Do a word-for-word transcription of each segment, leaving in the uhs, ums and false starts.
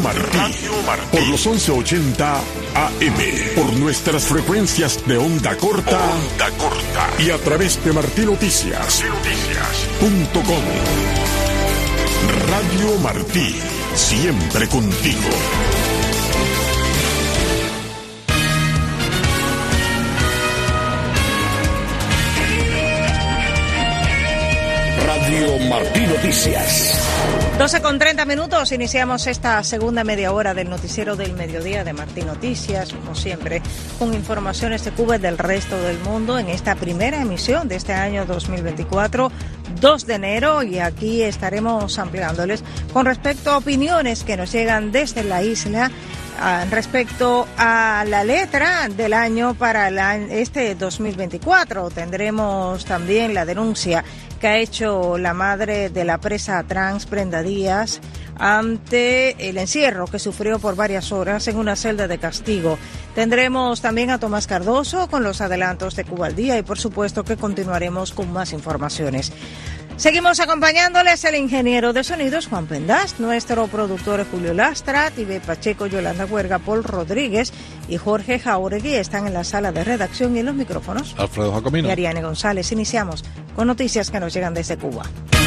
Martí, por los once ochenta A M, por nuestras frecuencias de onda corta, onda corta y a través de martí noticias punto com. Radio Martí, siempre contigo. Radio Martí Noticias. doce con treinta minutos, iniciamos esta segunda media hora del noticiero del mediodía de Martí Noticias, como siempre, con informaciones de Cuba y del resto del mundo en esta primera emisión de este año dos mil veinticuatro, dos de enero, y aquí estaremos ampliándoles con respecto a opiniones que nos llegan desde la isla Uh, respecto a la letra del año para la, este dos mil veinticuatro. Tendremos también la denuncia que ha hecho la madre de la presa trans Brenda Díaz ante el encierro que sufrió por varias horas en una celda de castigo. Tendremos también a Tomás Cardoso con los adelantos de Cuba al Día y por supuesto que continuaremos con más informaciones. Seguimos acompañándoles el ingeniero de sonidos Juan Pendas, nuestro productor Julio Lastra, Tibé Pacheco, Yolanda Huerga, Paul Rodríguez y Jorge Jauregui están en la sala de redacción y en los micrófonos Alfredo Jacomino y Ariane González. Iniciamos con noticias que nos llegan desde Cuba.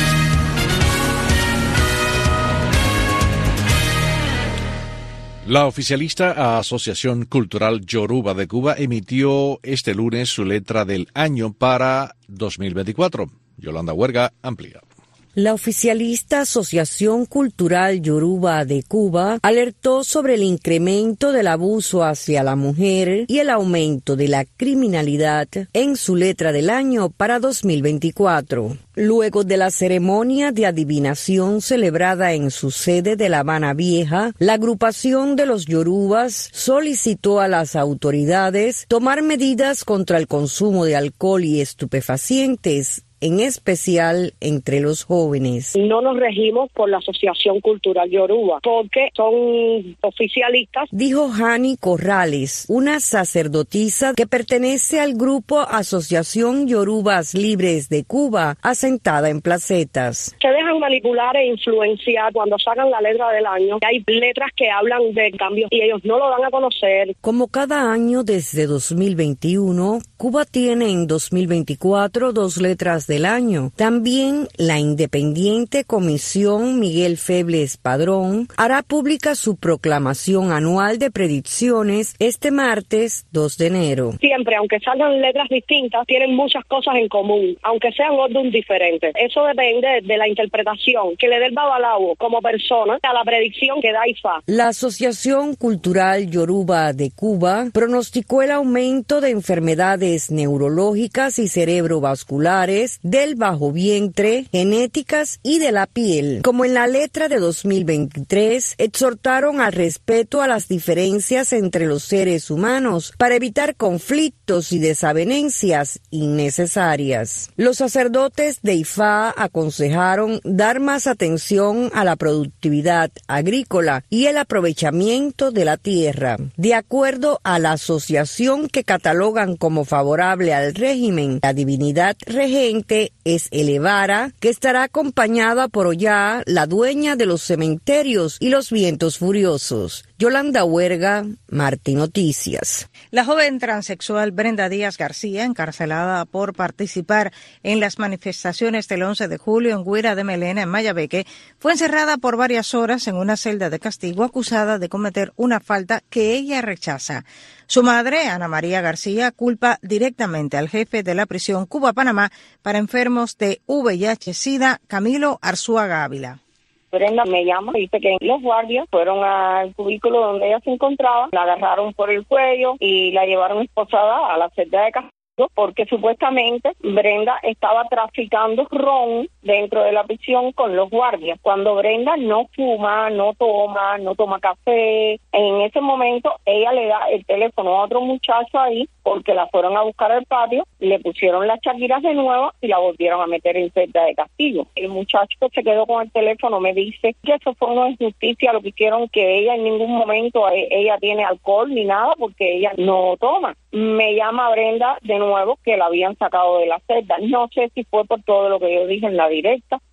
La oficialista Asociación Cultural Yoruba de Cuba emitió este lunes su letra del año para dos mil veinticuatro. Yolanda Huerga amplía. La oficialista Asociación Cultural Yoruba de Cuba alertó sobre el incremento del abuso hacia la mujer y el aumento de la criminalidad en su letra del año para dos mil veinticuatro. Luego de la ceremonia de adivinación celebrada en su sede de La Habana Vieja, la agrupación de los yorubas solicitó a las autoridades tomar medidas contra el consumo de alcohol y estupefacientes, en especial entre los jóvenes. No nos regimos por la Asociación Cultural Yoruba, porque son oficialistas. Dijo Jani Corrales, una sacerdotisa que pertenece al grupo Asociación Yorubas Libres de Cuba, asentada en Placetas. Se dejan manipular e influenciar cuando sacan la letra del año. Hay letras que hablan de cambios y ellos no lo dan a conocer. Como cada año desde dos mil veintiuno, Cuba tiene en dos mil veinticuatro dos letras del año. También la independiente Comisión Miguel Febles Padrón hará pública su proclamación anual de predicciones este martes dos de enero. Siempre, aunque salgan letras distintas, tienen muchas cosas en común, aunque sean orden diferentes. Eso depende de la interpretación que le dé el babalao como persona a la predicción que da I F A. La Asociación Cultural Yoruba de Cuba pronosticó el aumento de enfermedades neurológicas y cerebrovasculares del bajo vientre, genéticas y de la piel. Como en la letra de dos mil veintitrés, exhortaron al respeto a las diferencias entre los seres humanos para evitar conflictos y desavenencias innecesarias. Los sacerdotes de I F A aconsejaron dar más atención a la productividad agrícola y el aprovechamiento de la tierra. De acuerdo a la asociación que catalogan como favorable al régimen, la divinidad regente es Elevara, que estará acompañada por Ollá, la dueña de los cementerios y los vientos furiosos. Yolanda Huerga, Martí Noticias. La joven transexual Brenda Díaz García, encarcelada por participar en las manifestaciones del once de julio en Guira de Melena, en Mayabeque, fue encerrada por varias horas en una celda de castigo acusada de cometer una falta que ella rechaza. Su madre, Ana María García, culpa directamente al jefe de la prisión Cuba-Panamá para enfermos de V I H-Sida, Camilo Arzuaga Ávila. Brenda me llama y dice que los guardias fueron al cubículo donde ella se encontraba, la agarraron por el cuello y la llevaron esposada a la celda de castigo porque supuestamente Brenda estaba traficando ron dentro de la prisión con los guardias. Cuando Brenda no fuma, no toma, no toma café, en ese momento ella le da el teléfono a otro muchacho ahí porque la fueron a buscar al patio, le pusieron las chaquiras de nuevo y la volvieron a meter en celda de castigo. El muchacho que se quedó con el teléfono me dice que eso fue una injusticia, lo que hicieron, que ella en ningún momento ella tiene alcohol ni nada porque ella no toma. Me llama Brenda de nuevo que la habían sacado de la celda. No sé si fue por todo lo que yo dije en la directa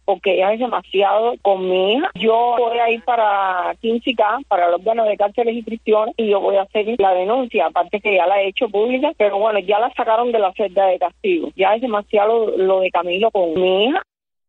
porque ya es demasiado con mi hija. Yo voy a ir para quince K, para el órgano de cárceles y prisiones, y yo voy a hacer la denuncia, aparte que ya la he hecho pública, pero bueno, ya la sacaron de la celda de castigo. Ya es demasiado lo de Camilo con mi hija.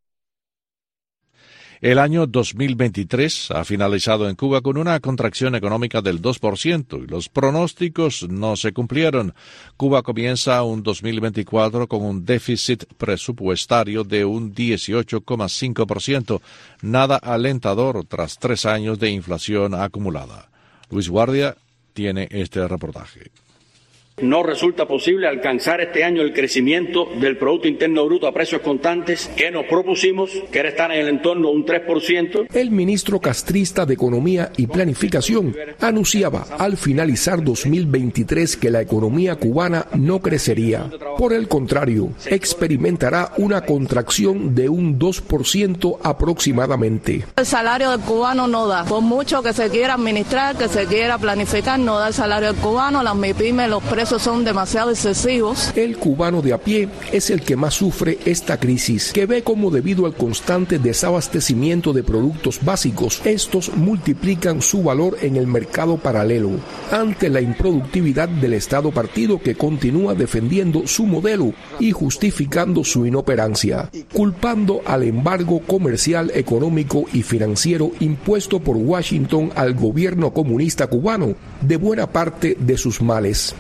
El año dos mil veintitrés ha finalizado en Cuba con una contracción económica del dos por ciento y los pronósticos no se cumplieron. Cuba comienza un dos mil veinticuatro con un déficit presupuestario de un dieciocho coma cinco por ciento, nada alentador tras tres años de inflación acumulada. Luis Guardia tiene este reportaje. No resulta posible alcanzar este año el crecimiento del Producto Interno Bruto a precios constantes que nos propusimos, que era estar en el entorno de un tres por ciento. El ministro castrista de Economía y Planificación anunciaba al finalizar dos mil veintitrés que la economía cubana no crecería. Por el contrario, experimentará una contracción de un dos por ciento aproximadamente. El salario del cubano no da. Por mucho que se quiera administrar, que se quiera planificar, no da el salario del cubano, las MIPYME, los precios son demasiado excesivos. El cubano de a pie es el que más sufre esta crisis, que ve como debido al constante desabastecimiento de productos básicos, estos multiplican su valor en el mercado paralelo, ante la improductividad del Estado partido que continúa defendiendo su modelo y justificando su inoperancia, culpando al embargo comercial, económico y financiero impuesto por Washington al gobierno comunista cubano de buena parte de sus males.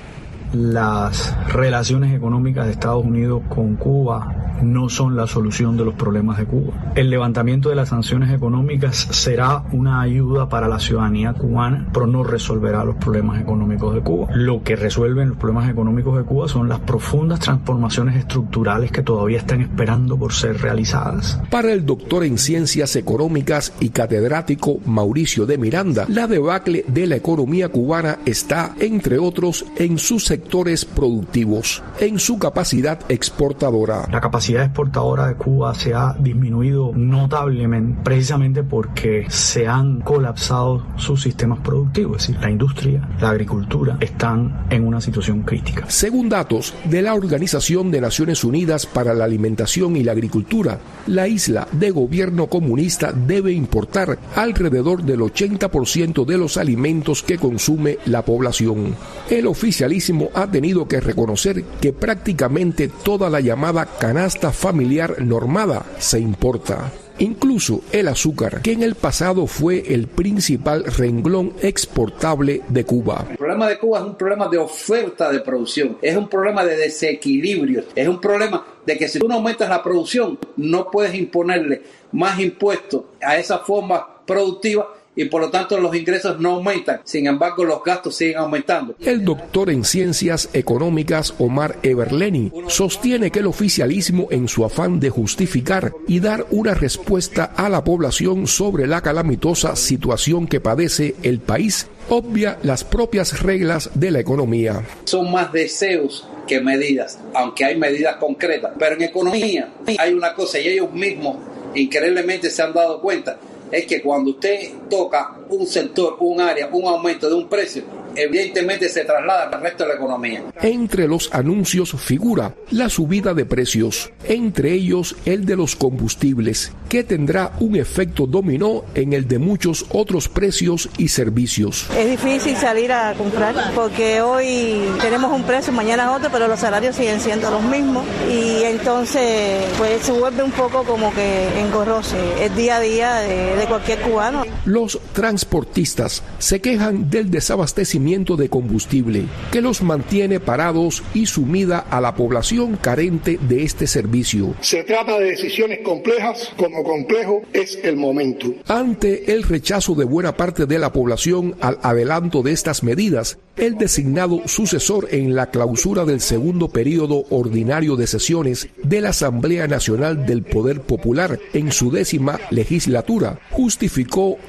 Las relaciones económicas de Estados Unidos con Cuba no son la solución de los problemas de Cuba. El levantamiento de las sanciones económicas será una ayuda para la ciudadanía cubana, pero no resolverá los problemas económicos de Cuba. Lo que resuelven los problemas económicos de Cuba son las profundas transformaciones estructurales que todavía están esperando por ser realizadas. Para el doctor en Ciencias Económicas y catedrático Mauricio de Miranda, la debacle de la economía cubana está, entre otros, en sus sectores productivos, en su capacidad exportadora. La capacidad exportadora de Cuba se ha disminuido notablemente precisamente porque se han colapsado sus sistemas productivos, es decir, la industria, la agricultura están en una situación crítica. Según datos de la Organización de Naciones Unidas para la Alimentación y la Agricultura, la isla de gobierno comunista debe importar alrededor del ochenta por ciento de los alimentos que consume la población. El oficialismo ha tenido que reconocer que prácticamente toda la llamada canasta familiar normada se importa. Incluso el azúcar, que en el pasado fue el principal renglón exportable de Cuba. El problema de Cuba es un problema de oferta de producción, es un problema de desequilibrio, es un problema de que si tú no aumentas la producción, no puedes imponerle más impuestos a esa forma productiva y por lo tanto los ingresos no aumentan. Sin embargo, los gastos siguen aumentando. El doctor en Ciencias Económicas Omar Everleni sostiene que el oficialismo, en su afán de justificar y dar una respuesta a la población sobre la calamitosa situación que padece el país, obvia las propias reglas de la economía. Son más deseos que medidas, aunque hay medidas concretas. Pero en economía hay una cosa, y ellos mismos increíblemente se han dado cuenta, es que cuando usted toca un sector, un área, un aumento de un precio, evidentemente se traslada al resto de la economía. Entre los anuncios figura la subida de precios, entre ellos el de los combustibles, que tendrá un efecto dominó en el de muchos otros precios y servicios. Es difícil salir a comprar porque hoy tenemos un precio, mañana otro, pero los salarios siguen siendo los mismos y entonces pues se vuelve un poco como que engorroso el día a día de, de cualquier cubano. Los transportistas se quejan del desabastecimiento de combustible que los mantiene parados y sumida a la población carente de este servicio. Se trata de decisiones complejas, como complejo es el momento. Ante el rechazo de buena parte de la población al adelanto de estas medidas, el designado sucesor en la clausura del segundo período ordinario de sesiones de la Asamblea Nacional del Poder Popular en su décima legislatura justificó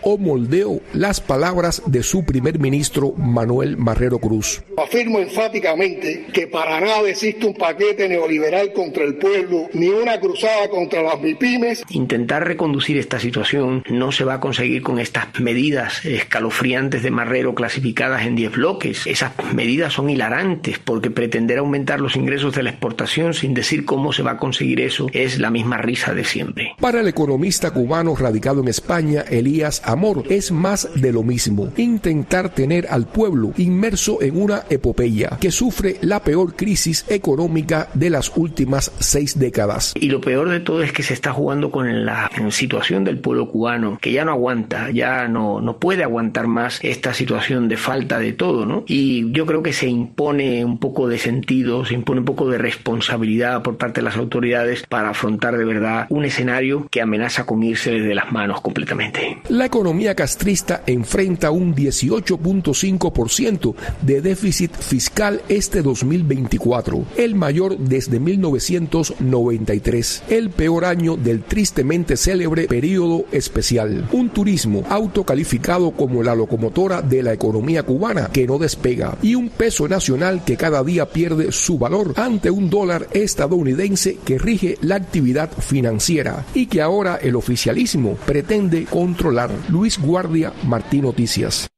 o moldeo las palabras de su primer ministro Manuel Marrero Cruz. Afirmo enfáticamente que para nada existe un paquete neoliberal contra el pueblo, ni una cruzada contra las MIPYMES. Intentar reconducir esta situación no se va a conseguir con estas medidas escalofriantes de Marrero clasificadas en diez bloques. Esas medidas son hilarantes porque pretender aumentar los ingresos de la exportación sin decir cómo se va a conseguir eso es la misma risa de siempre. Para el economista cubano radicado en España, Elías Amor, es más de lo mismo. Intentar tener al pueblo inmerso en una epopeya que sufre la peor crisis económica de las últimas seis décadas. Y lo peor de todo es que se está jugando con la situación del pueblo cubano, que ya no aguanta, ya no, no puede aguantar más esta situación de falta de todo, ¿no? Y yo creo que se impone un poco de sentido, se impone un poco de responsabilidad por parte de las autoridades para afrontar de verdad un escenario que amenaza con irse de las manos completamente. La economía castrista enfrenta un dieciocho punto cinco por ciento de déficit fiscal este dos mil veinticuatro, el mayor desde mil novecientos noventa y tres, el peor año del tristemente célebre periodo especial. Un turismo autocalificado como la locomotora de la economía cubana que no despega y un peso nacional que cada día pierde su valor ante un dólar estadounidense que rige la actividad financiera y que ahora el oficialismo pretende controlar. Luis Guardia, Martín Noticias.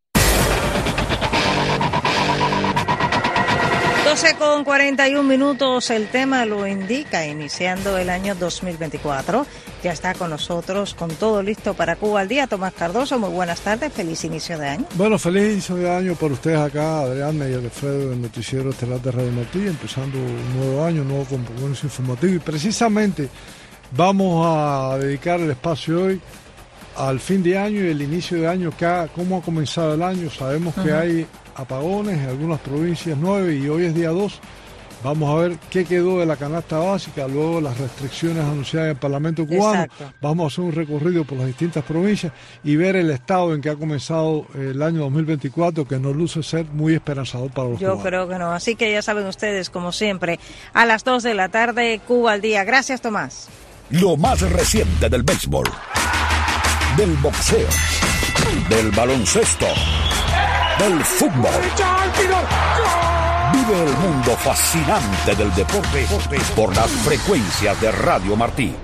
doce con cuarenta y un minutos, el tema lo indica, iniciando el año dos mil veinticuatro. Ya está con nosotros, con todo listo para Cuba al Día, Tomás Cardoso. Muy buenas tardes, feliz inicio de año. Bueno, feliz inicio de año para ustedes acá, Adriana y Alfredo, del Noticiero Estelar de Radio Martí, empezando un nuevo año, un nuevo compromiso informativo. Y precisamente vamos a dedicar el espacio hoy al fin de año y el inicio de año, que cómo ha comenzado el año. Sabemos que uh-huh. hay apagones en algunas provincias, nueve, y hoy es día dos. Vamos a ver qué quedó de la canasta básica, luego las restricciones anunciadas en el Parlamento cubano. Exacto. Vamos a hacer un recorrido por las distintas provincias y ver el estado en que ha comenzado el año dos mil veinticuatro, que no luce ser muy esperanzador para los Yo cubanos. Yo creo que no, así que ya saben ustedes, como siempre, a las dos de la tarde, Cuba al Día. Gracias, Tomás. Lo más reciente del béisbol, del boxeo, del baloncesto, del fútbol. Vive el mundo fascinante del deporte por las frecuencias de Radio Martí.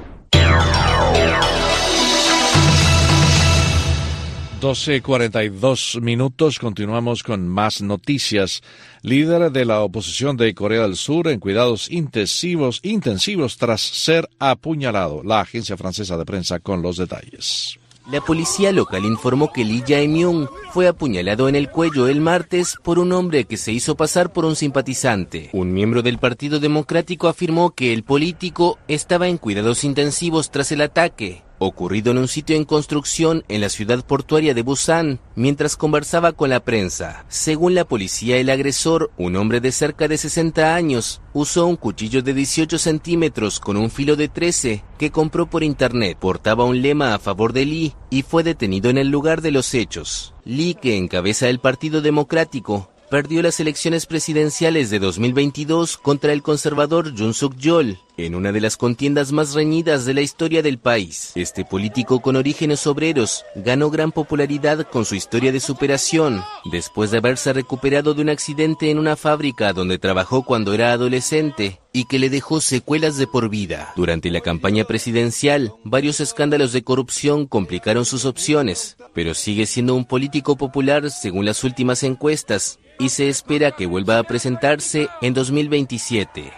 doce cuarenta y dos minutos, continuamos con más noticias. Líder de la oposición de Corea del Sur en cuidados intensivos, intensivos tras ser apuñalado. La agencia francesa de prensa con los detalles. La policía local informó que Lee Jae-myung fue apuñalado en el cuello el martes por un hombre que se hizo pasar por un simpatizante. Un miembro del Partido Democrático afirmó que el político estaba en cuidados intensivos tras el ataque, ocurrido en un sitio en construcción en la ciudad portuaria de Busan, mientras conversaba con la prensa. Según la policía, el agresor, un hombre de cerca de sesenta años, usó un cuchillo de dieciocho centímetros con un filo de trece que compró por internet. Portaba un lema a favor de Lee y fue detenido en el lugar de los hechos. Lee, que encabeza el Partido Democrático, perdió las elecciones presidenciales de dos mil veintidós contra el conservador Yoon Suk-yeol, en una de las contiendas más reñidas de la historia del país. Este político con orígenes obreros ganó gran popularidad con su historia de superación, después de haberse recuperado de un accidente en una fábrica donde trabajó cuando era adolescente y que le dejó secuelas de por vida. Durante la campaña presidencial, varios escándalos de corrupción complicaron sus opciones, pero sigue siendo un político popular según las últimas encuestas, y se espera que vuelva a presentarse en dos mil veintisiete.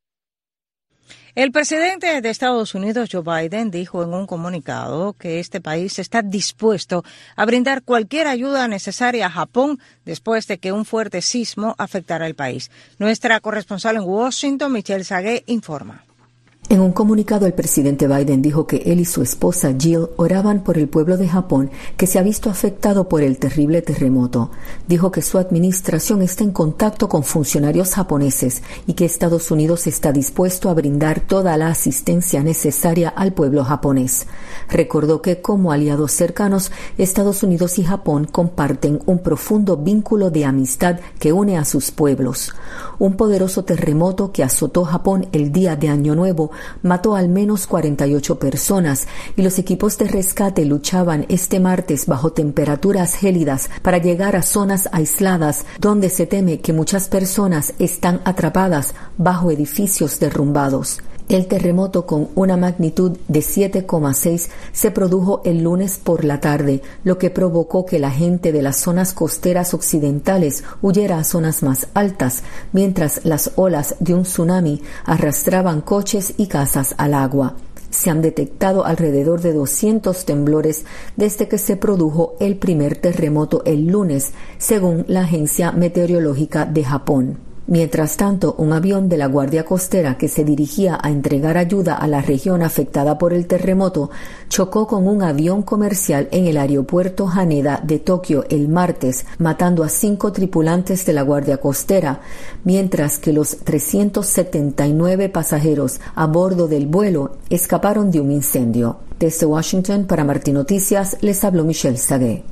El presidente de Estados Unidos, Joe Biden, dijo en un comunicado que este país está dispuesto a brindar cualquier ayuda necesaria a Japón después de que un fuerte sismo afectara el país. Nuestra corresponsal en Washington, Michelle Sagué, informa. En un comunicado, el presidente Biden dijo que él y su esposa Jill oraban por el pueblo de Japón que se ha visto afectado por el terrible terremoto. Dijo que su administración está en contacto con funcionarios japoneses y que Estados Unidos está dispuesto a brindar toda la asistencia necesaria al pueblo japonés. Recordó que como aliados cercanos, Estados Unidos y Japón comparten un profundo vínculo de amistad que une a sus pueblos. Un poderoso terremoto que azotó Japón el día de Año Nuevo mató al menos cuarenta y ocho personas y los equipos de rescate luchaban este martes bajo temperaturas gélidas para llegar a zonas aisladas donde se teme que muchas personas están atrapadas bajo edificios derrumbados. El terremoto con una magnitud de siete coma seis se produjo el lunes por la tarde, lo que provocó que la gente de las zonas costeras occidentales huyera a zonas más altas, mientras las olas de un tsunami arrastraban coches y casas al agua. Se han detectado alrededor de doscientos temblores desde que se produjo el primer terremoto el lunes, según la Agencia Meteorológica de Japón. Mientras tanto, un avión de la Guardia Costera que se dirigía a entregar ayuda a la región afectada por el terremoto chocó con un avión comercial en el aeropuerto Haneda de Tokio el martes, matando a cinco tripulantes de la Guardia Costera, mientras que los trescientos setenta y nueve pasajeros a bordo del vuelo escaparon de un incendio. Desde Washington, para Martín Noticias, les habló Michelle Sagué.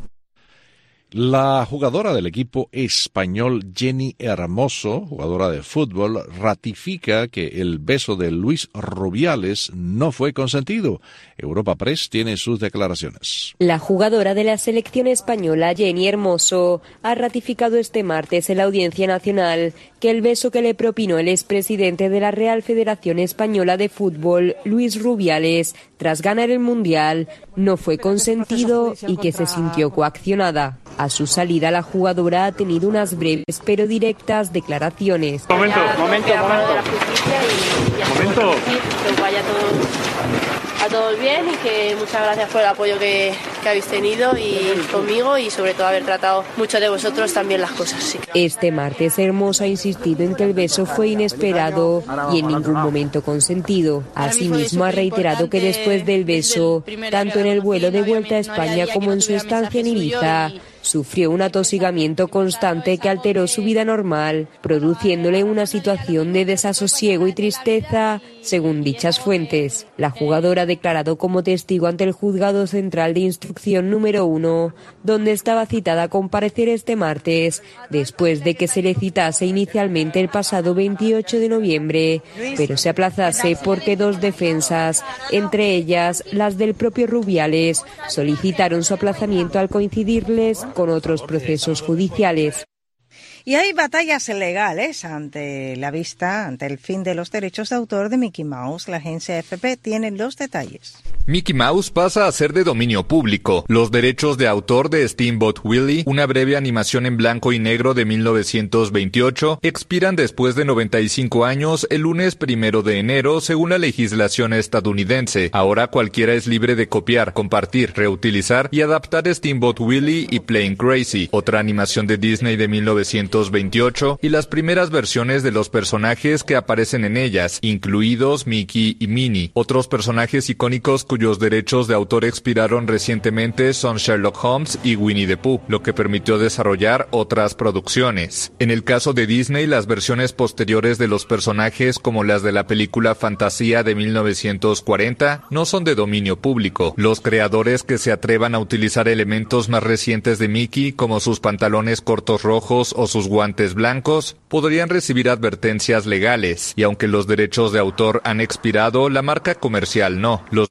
La jugadora del equipo español Jenny Hermoso, jugadora de fútbol, ratifica que el beso de Luis Rubiales no fue consentido. Europa Press tiene sus declaraciones. La jugadora de la selección española Jenny Hermoso ha ratificado este martes en la Audiencia Nacional que el beso que le propinó el expresidente de la Real Federación Española de Fútbol, Luis Rubiales, tras ganar el Mundial, no fue consentido y que se sintió coaccionada. A su salida, la jugadora ha tenido unas breves pero directas declaraciones. Momento, momento, momento. Momento. Que vaya todo, a todos bien y que muchas gracias por el apoyo que, que habéis tenido y conmigo y sobre todo haber tratado mucho de vosotros también las cosas. Sí. Este martes Hermoso ha insistido en que el beso fue inesperado y en ningún momento consentido. Asimismo ha reiterado que después del beso, tanto en el vuelo de vuelta a España como en su estancia en Ibiza, sufrió un atosigamiento constante que alteró su vida normal, produciéndole una situación de desasosiego y tristeza, según dichas fuentes. La jugadora ha declarado como testigo ante el Juzgado Central de Instrucción número uno, donde estaba citada a comparecer este martes, después de que se le citase inicialmente el pasado veintiocho de noviembre, pero se aplazase porque dos defensas, entre ellas las del propio Rubiales, solicitaron su aplazamiento al coincidirles con otros procesos judiciales. Y hay batallas legales ante la vista, ante el fin de los derechos de autor de Mickey Mouse. La agencia A F P tiene los detalles. Mickey Mouse pasa a ser de dominio público. Los derechos de autor de Steamboat Willie, una breve animación en blanco y negro de mil novecientos veintiocho, expiran después de noventa y cinco años el lunes primero de enero, según la legislación estadounidense. Ahora cualquiera es libre de copiar, compartir, reutilizar y adaptar Steamboat Willie y Plain Crazy, otra animación de Disney de mil novecientos veintiocho, y las primeras versiones de los personajes que aparecen en ellas, incluidos Mickey y Minnie. Otros personajes icónicos cuyos derechos de autor expiraron recientemente son Sherlock Holmes y Winnie the Pooh, lo que permitió desarrollar otras producciones. En el caso de Disney, las versiones posteriores de los personajes, como las de la película Fantasía de mil novecientos cuarenta, no son de dominio público. Los creadores que se atrevan a utilizar elementos más recientes de Mickey, como sus pantalones cortos rojos o sus guantes blancos, podrían recibir advertencias legales, y aunque los derechos de autor han expirado, la marca comercial no. Los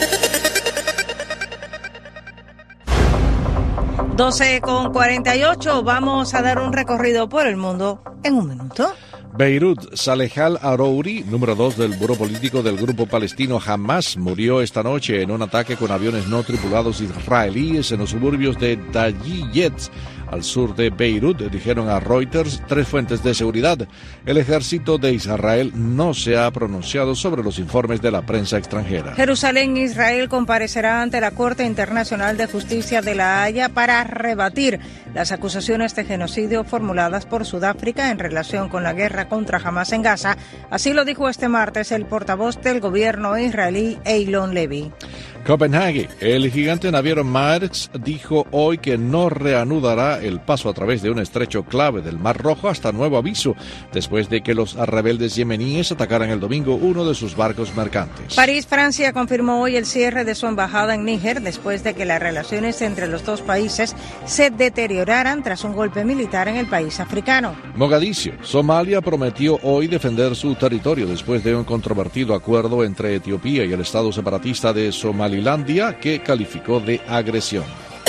doce con cuarenta y ocho, vamos a dar un recorrido por el mundo en un minuto. Beirut, Saleh al-Arouri, número dos del Buró Político del grupo palestino Hamas, murió esta noche en un ataque con aviones no tripulados israelíes en los suburbios de Dayiyet, al sur de Beirut, dijeron a Reuters tres fuentes de seguridad. El ejército de Israel no se ha pronunciado sobre los informes de la prensa extranjera. Jerusalén, Israel, comparecerá ante la Corte Internacional de Justicia de La Haya para rebatir las acusaciones de genocidio formuladas por Sudáfrica en relación con la guerra contra Hamas en Gaza. Así lo dijo este martes el portavoz del gobierno israelí, Eilon Levy. Copenhague. El gigante naviero Maersk dijo hoy que no reanudará el paso a través de un estrecho clave del Mar Rojo hasta nuevo aviso, después de que los rebeldes yemeníes atacaran el domingo uno de sus barcos mercantes. París, Francia, confirmó hoy el cierre de su embajada en Níger después de que las relaciones entre los dos países se deterioraran tras un golpe militar en el país africano. Mogadiscio. Somalia prometió hoy defender su territorio después de un controvertido acuerdo entre Etiopía y el Estado separatista de Somalia, que calificó de agresión.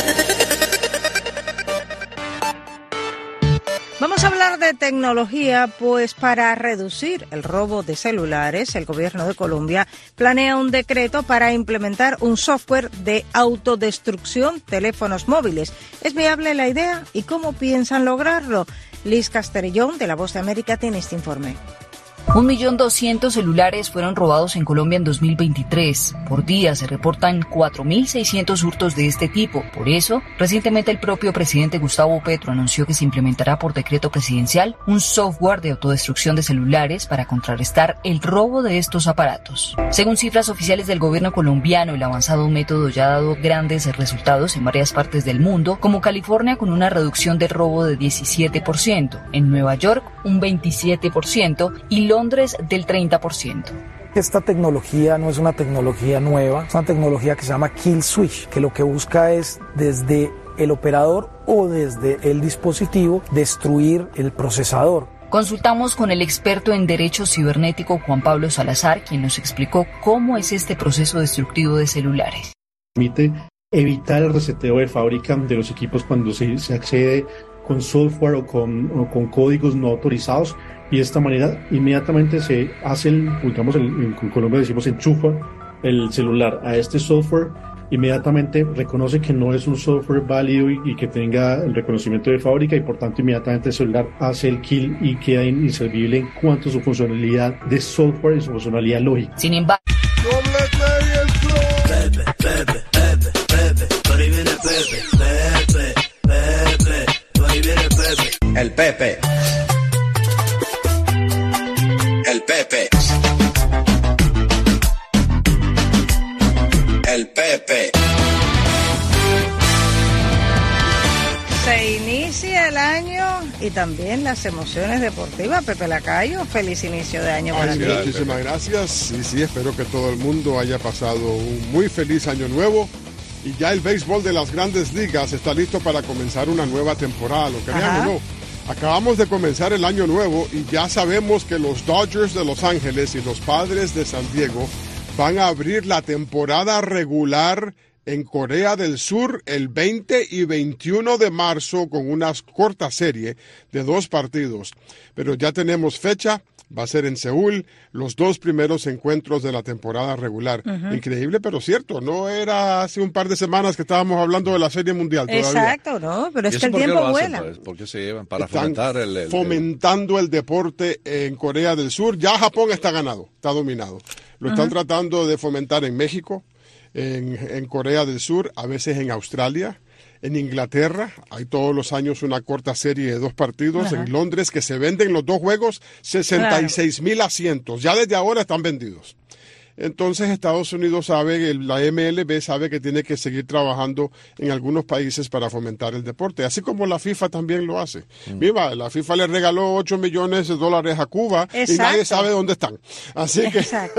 Vamos a hablar de tecnología, pues para reducir el robo de celulares, el gobierno de Colombia planea un decreto para implementar un software de autodestrucción de teléfonos móviles. ¿Es viable la idea y cómo piensan lograrlo? Liz Castellón, de La Voz de América, tiene este informe. Un millón doscientos celulares fueron robados en Colombia en dos mil veintitrés. Por día se reportan cuatro mil seiscientos hurtos de este tipo. Por eso, recientemente el propio presidente Gustavo Petro anunció que se implementará por decreto presidencial un software de autodestrucción de celulares para contrarrestar el robo de estos aparatos. Según cifras oficiales del gobierno colombiano, el avanzado método ya ha dado grandes resultados en varias partes del mundo, como California con una reducción del robo de diecisiete por ciento, en Nueva York un veintisiete por ciento y Londres del treinta por ciento. Esta tecnología no es una tecnología nueva, es una tecnología que se llama Kill Switch, que lo que busca es desde el operador o desde el dispositivo destruir el procesador. Consultamos con el experto en derecho cibernético Juan Pablo Salazar, quien nos explicó cómo es este proceso destructivo de celulares. Permite evitar el reseteo de fábrica de los equipos cuando se, se accede con software o con, o con códigos no autorizados, y de esta manera inmediatamente se hace el, digamos, el, en Colombia decimos enchufa el celular a este software, inmediatamente reconoce que no es un software válido y, y que tenga el reconocimiento de fábrica, y por tanto inmediatamente el celular hace el kill y queda inservible en cuanto a su funcionalidad de software y su funcionalidad lógica. Sin embargo, el Pepe. El Pepe. El Pepe. Se inicia el año y también las emociones deportivas. Pepe Lacayo, feliz inicio de año para Ay, ti. Muchísimas gracias. Sí, sí, espero que todo el mundo haya pasado un muy feliz año nuevo. Y ya el béisbol de las grandes ligas está listo para comenzar una nueva temporada, lo crean o no. Acabamos de comenzar el año nuevo y ya sabemos que los Dodgers de Los Ángeles y los Padres de San Diego van a abrir la temporada regular en Corea del Sur el veinte y veintiuno de marzo con una corta serie de dos partidos. Pero ya tenemos fecha. Va a ser en Seúl, los dos primeros encuentros de la temporada regular. Uh-huh. Increíble, pero cierto. No era hace un par de semanas que estábamos hablando de la Serie Mundial todavía. Exacto, ¿no? Pero es que el tiempo hacen, vuela. Pues? ¿Por qué se llevan? Para Están fomentar el, el... fomentando el deporte en Corea del Sur. Ya Japón está ganado, está dominado. Lo están uh-huh. tratando de fomentar en México, en, en Corea del Sur, a veces en Australia. En Inglaterra hay todos los años una corta serie de dos partidos. Ajá. En Londres, que se venden los dos juegos, sesenta y seis mil claro. asientos. Ya desde ahora están vendidos. Entonces Estados Unidos sabe, la M L B sabe que tiene que seguir trabajando en algunos países para fomentar el deporte, así como la FIFA también lo hace. Mm. Mira, la FIFA le regaló ocho millones de dólares a Cuba. Exacto. Y nadie sabe dónde están. Así que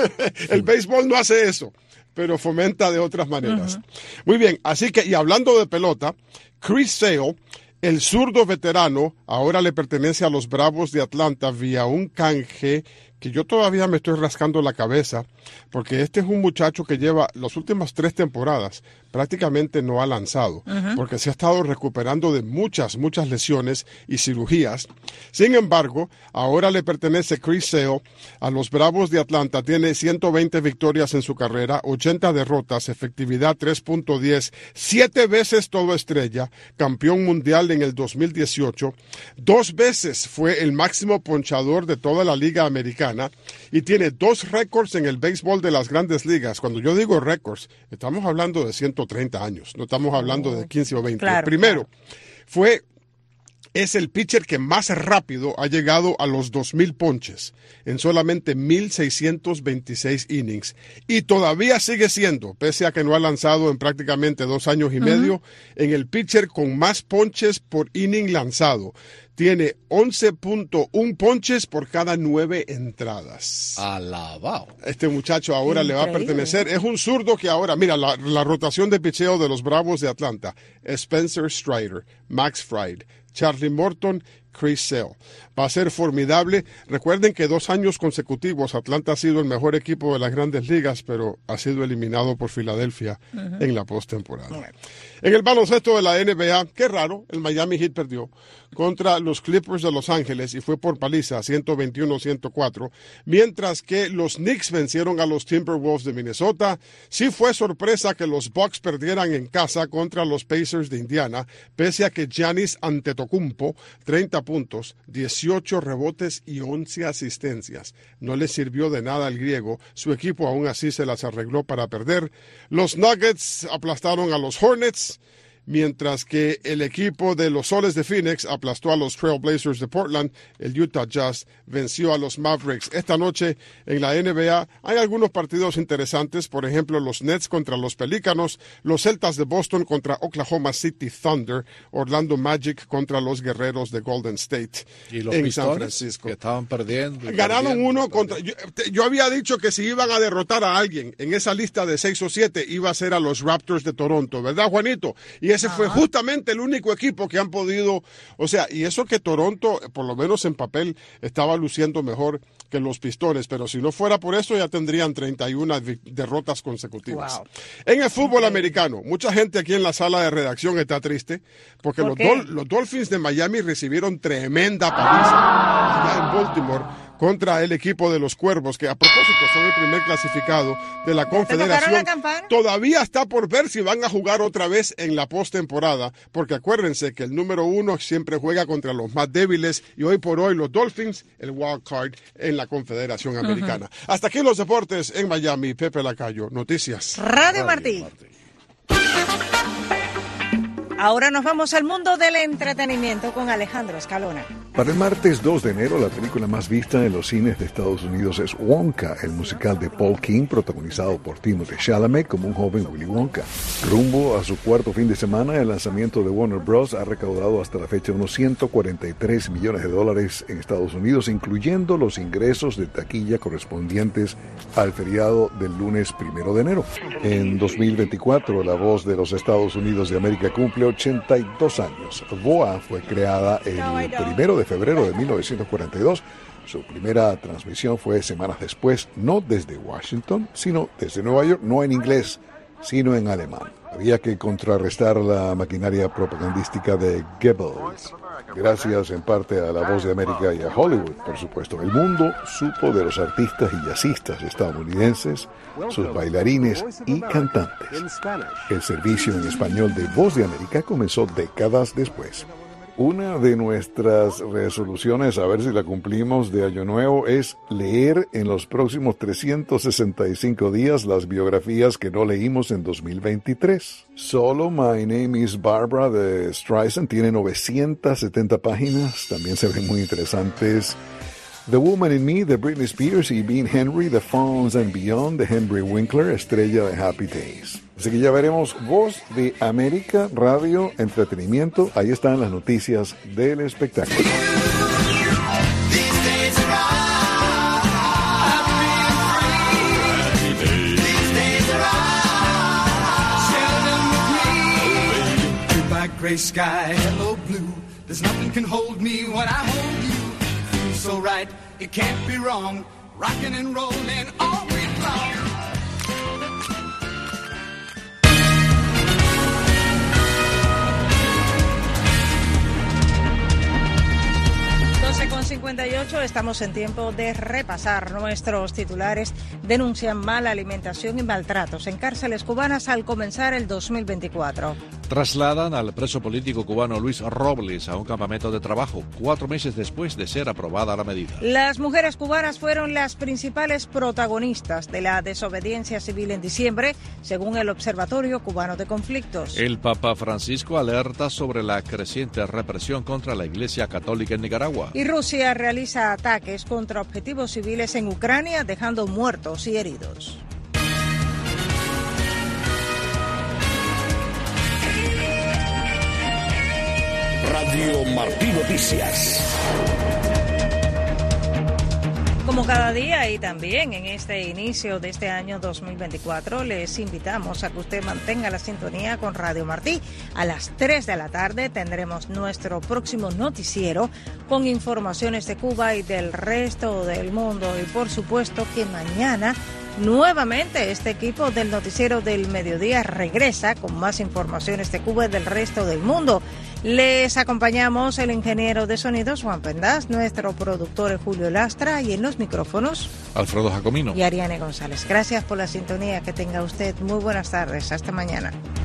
el béisbol no hace eso, pero fomenta de otras maneras. Uh-huh. Muy bien, así que, y hablando de pelota, Chris Sale, el zurdo veterano, ahora le pertenece a los Bravos de Atlanta vía un canje que yo todavía me estoy rascando la cabeza, porque este es un muchacho que lleva las últimas tres temporadas, prácticamente no ha lanzado, uh-huh. porque se ha estado recuperando de muchas, muchas lesiones y cirugías. Sin embargo, ahora le pertenece Chris Sale a los Bravos de Atlanta, tiene ciento veinte victorias en su carrera, ochenta derrotas, efectividad tres punto diez, siete veces todo estrella, campeón mundial en el dos mil dieciocho, dos veces fue el máximo ponchador de toda la liga americana, y tiene dos récords en el béisbol de las grandes ligas. Cuando yo digo récords, estamos hablando de ciento treinta años, no estamos hablando de quince o veinte. Claro, Primero, claro. fue Es el pitcher que más rápido ha llegado a los dos mil ponches en solamente mil seiscientos veintiséis innings. Y todavía sigue siendo, pese a que no ha lanzado en prácticamente dos años y uh-huh. medio, en el pitcher con más ponches por inning lanzado. Tiene once punto uno ponches por cada nueve entradas. Alabao. Este muchacho ahora Increíble. le va a pertenecer. Es un zurdo que ahora, mira, la, la rotación de picheo de los Bravos de Atlanta. Spencer Strider, Max Fried, Charlie Morton, Chris Sale. Va a ser formidable. Recuerden que dos años consecutivos Atlanta ha sido el mejor equipo de las grandes ligas, pero ha sido eliminado por Filadelfia uh-huh. en la postemporada. Uh-huh. En el baloncesto de la N B A, qué raro, el Miami Heat perdió contra los Clippers de Los Ángeles y fue por paliza, ciento veintiuno a ciento cuatro, mientras que los Knicks vencieron a los Timberwolves de Minnesota. Sí fue sorpresa que los Bucks perdieran en casa contra los Pacers de Indiana, pese a que Giannis Antetokounmpo, treinta puntos, dieciocho rebotes y once asistencias. No le sirvió de nada al griego, su equipo aún así se las arregló para perder. Los Nuggets aplastaron a los Hornets, mientras que el equipo de los Soles de Phoenix aplastó a los Trail Blazers de Portland. El Utah Jazz venció a los Mavericks. Esta noche en la N B A hay algunos partidos interesantes, por ejemplo los Nets contra los Pelícanos, los Celtas de Boston contra Oklahoma City Thunder, Orlando Magic contra los Guerreros de Golden State y los en San Francisco. Que estaban perdiendo. Ganaron perdiendo, uno perdiendo. contra... Yo, yo había dicho que si iban a derrotar a alguien en esa lista de seis o siete iba a ser a los Raptors de Toronto, ¿verdad, Juanito? Y ese Ajá. fue justamente el único equipo que han podido, o sea, y eso que Toronto, por lo menos en papel, estaba luciendo mejor que los Pistones, pero si no fuera por eso ya tendrían treinta y una derrotas consecutivas. Wow. En el fútbol okay. americano, mucha gente aquí en la sala de redacción está triste porque ¿Por los, Dol- los Dolphins de Miami recibieron tremenda paliza allá en Baltimore contra el equipo de los Cuervos, que a propósito son el primer clasificado de la Confederación. Todavía está por ver si van a jugar otra vez en la postemporada, porque acuérdense que el número uno siempre juega contra los más débiles y hoy por hoy los Dolphins, el wild card en la Confederación Americana. Uh-huh. Hasta aquí los deportes en Miami. Pepe Lacayo, Noticias Radio, Radio Martí. Martí. Ahora nos vamos al mundo del entretenimiento con Alejandro Escalona. Para el martes dos de enero, la película más vista en los cines de Estados Unidos es Wonka, el musical de Paul King, protagonizado por Timothée Chalamet como un joven Willy Wonka. Rumbo a su cuarto fin de semana, el lanzamiento de Warner Bros. Ha recaudado hasta la fecha unos ciento cuarenta y tres millones de dólares en Estados Unidos, incluyendo los ingresos de taquilla correspondientes al feriado del lunes primero de enero. En dos mil veinticuatro, La Voz de los Estados Unidos de América cumple ochenta y dos años. V O A fue creada el primero de febrero de mil novecientos cuarenta y dos. Su primera transmisión fue semanas después, no desde Washington, sino desde Nueva York, no en inglés, sino en alemán. Había que contrarrestar la maquinaria propagandística de Goebbels. Gracias en parte a La Voz de América y a Hollywood, por supuesto. El mundo supo de los artistas y jazzistas estadounidenses, sus bailarines y cantantes. El servicio en español de Voz de América comenzó décadas después. Una de nuestras resoluciones, a ver si la cumplimos, de Año Nuevo es leer en los próximos trescientos sesenta y cinco días las biografías que no leímos en dos mil veintitrés. Solo My Name is Barbara de Streisand tiene novecientas setenta páginas, también se ven muy interesantes. The Woman in Me de Britney Spears y Bean Henry, The Fonz and Beyond de Henry Winkler, estrella de Happy Days. Así que ya veremos Voz de América, radio, entretenimiento. Ahí están las noticias del espectáculo. Gray sky, hello blue. There's nothing can hold me when I hold you. Feels so right, it can't be wrong. Rocking and rolling all week long. doce con cincuenta cincuenta y ocho, estamos en tiempo de repasar nuestros titulares. Denuncian mala alimentación y maltratos en cárceles cubanas al comenzar el dos mil veinticuatro. Trasladan al preso político cubano Luis Robles a un campamento de trabajo, cuatro meses después de ser aprobada la medida. Las mujeres cubanas fueron las principales protagonistas de la desobediencia civil en diciembre, según el Observatorio Cubano de Conflictos. El Papa Francisco alerta sobre la creciente represión contra la Iglesia Católica en Nicaragua. Y Rusia realiza ataques contra objetivos civiles en Ucrania, dejando muertos y heridos. Radio Martí Noticias. Como cada día y también en este inicio de este año dos mil veinticuatro, les invitamos a que usted mantenga la sintonía con Radio Martí. A las tres de la tarde tendremos nuestro próximo noticiero con informaciones de Cuba y del resto del mundo. Y por supuesto que mañana nuevamente este equipo del noticiero del mediodía regresa con más informaciones de Cuba y del resto del mundo. Les acompañamos el ingeniero de sonidos Juan Pendas, nuestro productor Julio Lastra y en los micrófonos Alfredo Jacomino y Ariane González. Gracias por la sintonía, que tenga usted muy buenas tardes, hasta mañana.